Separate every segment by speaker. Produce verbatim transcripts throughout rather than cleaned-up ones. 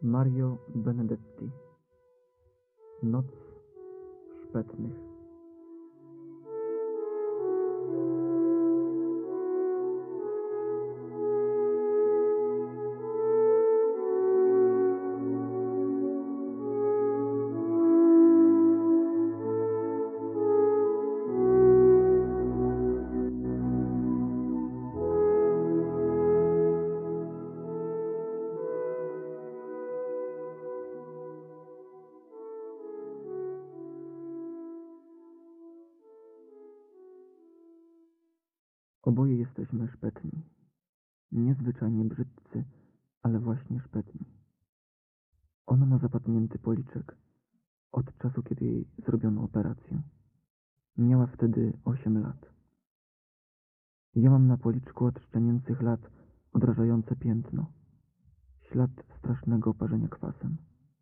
Speaker 1: Mario Benedetti. Noc szpetnych. Oboje jesteśmy szpetni. Niezwyczajnie brzydcy, ale właśnie szpetni. Ona ma zapadnięty policzek od czasu, kiedy jej zrobiono operację. Miała wtedy osiem lat. Ja mam na policzku od szczenięcych lat odrażające piętno. Ślad strasznego oparzenia kwasem.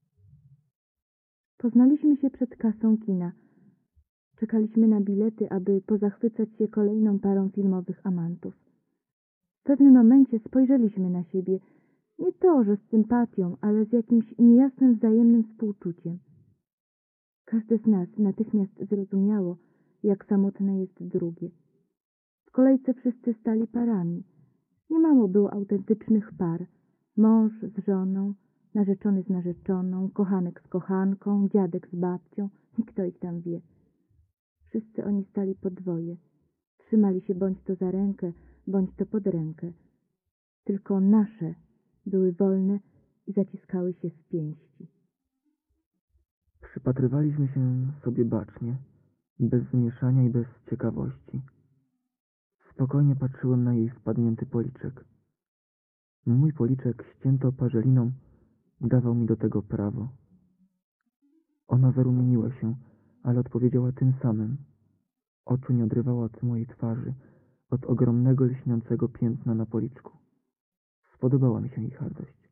Speaker 2: Poznaliśmy się przed kasą kina. Czekaliśmy na bilety, aby pozachwycać się kolejną parą filmowych amantów. W pewnym momencie spojrzeliśmy na siebie, nie to, że z sympatią, ale z jakimś niejasnym wzajemnym współczuciem. Każde z nas natychmiast zrozumiało, jak samotne jest drugie. W kolejce wszyscy stali parami. Niemało było autentycznych par. Mąż z żoną, narzeczony z narzeczoną, kochanek z kochanką, dziadek z babcią i kto ich tam wie. Wszyscy oni stali po dwoje. Trzymali się bądź to za rękę, bądź to pod rękę. Tylko nasze były wolne i zaciskały się w pięści.
Speaker 1: Przypatrywaliśmy się sobie bacznie, bez zmieszania i bez ciekawości. Spokojnie patrzyłem na jej spadnięty policzek. Mój policzek, ścięty oparzeliną, dawał mi do tego prawo. Ona zarumieniła się, ale odpowiedziała tym samym. Oczu nie odrywała od mojej twarzy, od ogromnego lśniącego piętna na policzku. Spodobała mi się ich hardość.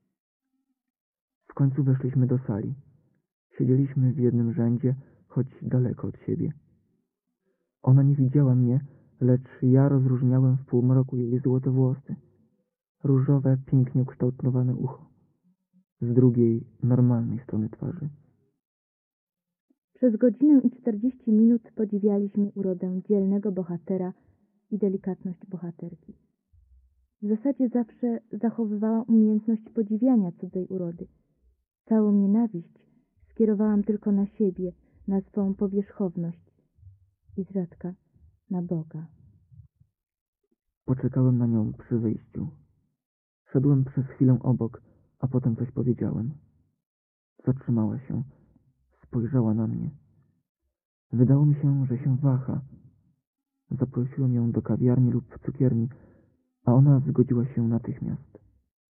Speaker 1: W końcu weszliśmy do sali. Siedzieliśmy w jednym rzędzie, choć daleko od siebie. Ona nie widziała mnie, lecz ja rozróżniałem w półmroku jej złote włosy, różowe, pięknie ukształtowane ucho, z drugiej, normalnej strony twarzy.
Speaker 2: Przez godzinę i czterdzieści minut podziwialiśmy urodę dzielnego bohatera i delikatność bohaterki. W zasadzie zawsze zachowywałam umiejętność podziwiania cudzej urody. Całą nienawiść skierowałam tylko na siebie, na swą powierzchowność i z rzadka na Boga.
Speaker 1: Poczekałem na nią przy wyjściu. Szedłem przez chwilę obok, a potem coś powiedziałem. Zatrzymała się. Spojrzała na mnie. Wydało mi się, że się waha. Zaprosiłem ją do kawiarni lub cukierni, a ona zgodziła się natychmiast.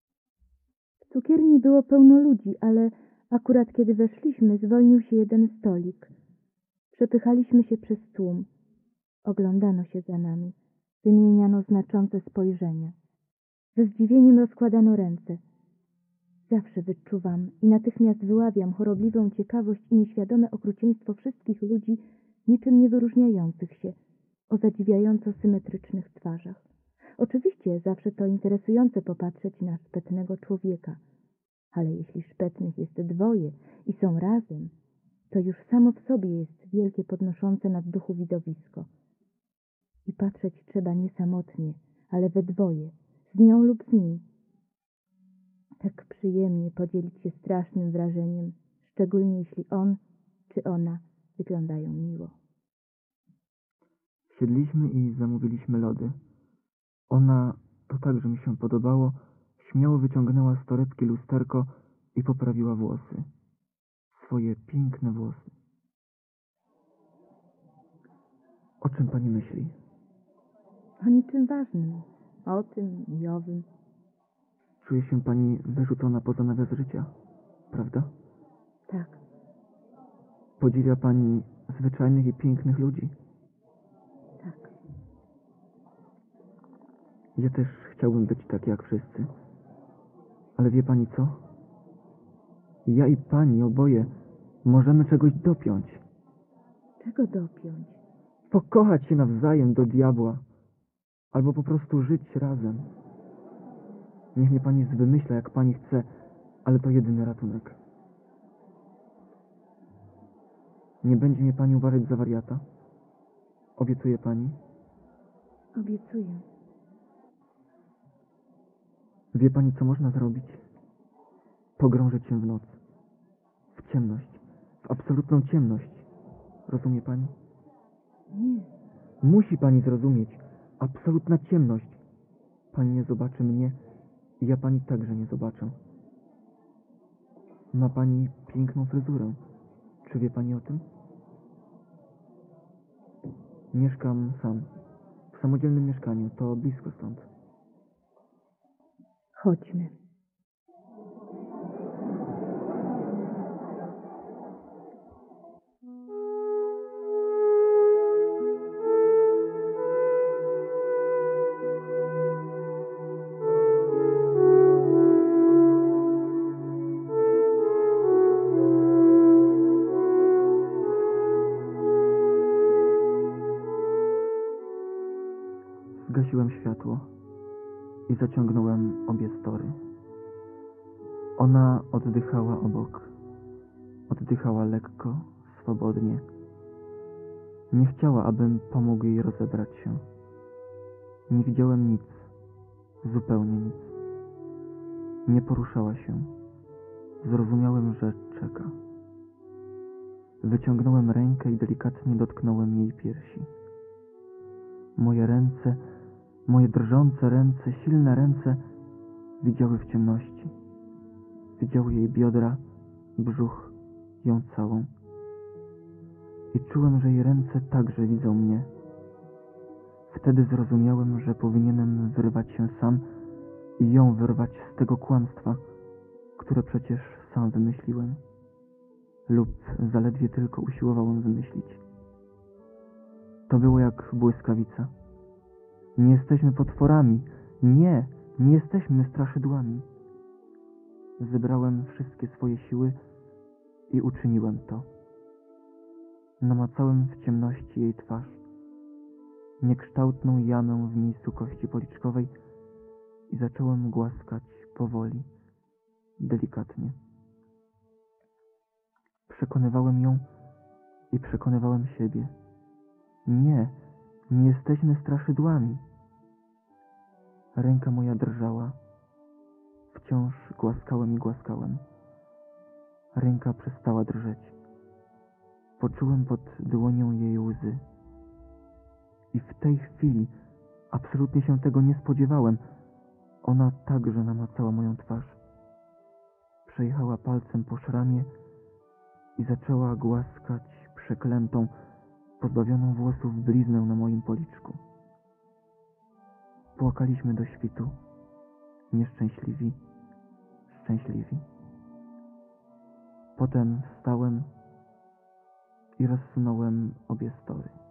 Speaker 2: W cukierni było pełno ludzi, ale akurat kiedy weszliśmy, zwolnił się jeden stolik. Przepychaliśmy się przez tłum. Oglądano się za nami. Wymieniano znaczące spojrzenia. Ze zdziwieniem rozkładano ręce. Zawsze wyczuwam i natychmiast wyławiam chorobliwą ciekawość i nieświadome okrucieństwo wszystkich ludzi, niczym nie wyróżniających się, o zadziwiająco symetrycznych twarzach. Oczywiście zawsze to interesujące popatrzeć na szpetnego człowieka, ale jeśli szpetnych jest dwoje i są razem, to już samo w sobie jest wielkie podnoszące nad duchu widowisko. I patrzeć trzeba nie samotnie, ale we dwoje, z nią lub z nim. Tak przyjemnie podzielić się strasznym wrażeniem, szczególnie jeśli on czy ona wyglądają miło.
Speaker 1: Siedliśmy i zamówiliśmy lody. Ona, to także mi się podobało, śmiało wyciągnęła z torebki lusterko i poprawiła włosy. Swoje piękne włosy. O czym pani myśli?
Speaker 2: O niczym ważnym, o tym i owym.
Speaker 1: Czuje się pani wyrzucona poza nawias życia, prawda?
Speaker 2: Tak.
Speaker 1: Podziwia pani zwyczajnych i pięknych ludzi.
Speaker 2: Tak.
Speaker 1: Ja też chciałbym być taki jak wszyscy. Ale wie pani co? Ja i pani oboje możemy czegoś dopiąć.
Speaker 2: Czego dopiąć?
Speaker 1: Pokochać się nawzajem do diabła. Albo po prostu żyć razem. Niech mnie pani zwymyśla jak pani chce, ale to jedyny ratunek. Nie będzie mnie pani uważać za wariata? Obiecuje pani?
Speaker 2: Obiecuję.
Speaker 1: Wie pani, co można zrobić? Pogrążyć się w noc. W ciemność. W absolutną ciemność. Rozumie pani?
Speaker 2: Nie.
Speaker 1: Musi pani zrozumieć. Absolutna ciemność. Pani nie zobaczy mnie i ja pani także nie zobaczę. Ma pani piękną fryzurę. Czy wie pani o tym? Mieszkam sam. W samodzielnym mieszkaniu. To blisko stąd.
Speaker 2: Chodźmy.
Speaker 1: Zgasiłem światło i zaciągnąłem obie story. Ona oddychała obok. Oddychała lekko, swobodnie. Nie chciała, abym pomógł jej rozebrać się. Nie widziałem nic. Zupełnie nic. Nie poruszała się. Zrozumiałem, że czeka. Wyciągnąłem rękę i delikatnie dotknąłem jej piersi. Moje ręce, moje drżące ręce, silne ręce widziały w ciemności. Widziały jej biodra, brzuch, ją całą. I czułem, że jej ręce także widzą mnie. Wtedy zrozumiałem, że powinienem wyrwać się sam i ją wyrwać z tego kłamstwa, które przecież sam wymyśliłem. Lub zaledwie tylko usiłowałem wymyślić. To było jak błyskawica. Nie jesteśmy potworami. Nie, nie jesteśmy straszydłami. Zebrałem wszystkie swoje siły i uczyniłem to. Namacałem w ciemności jej twarz, niekształtną jamę w miejscu kości policzkowej i zacząłem głaskać powoli, delikatnie. Przekonywałem ją i przekonywałem siebie. Nie, nie jesteśmy straszydłami. Ręka moja drżała. Wciąż głaskałem i głaskałem. Ręka przestała drżeć. Poczułem pod dłonią jej łzy. I w tej chwili, absolutnie się tego nie spodziewałem, ona także namacała moją twarz. Przejechała palcem po szramie i zaczęła głaskać przeklętą, pozbawioną włosów bliznę na moim policzku. Płakaliśmy do świtu, nieszczęśliwi, szczęśliwi. Potem wstałem i rozsunąłem obie story.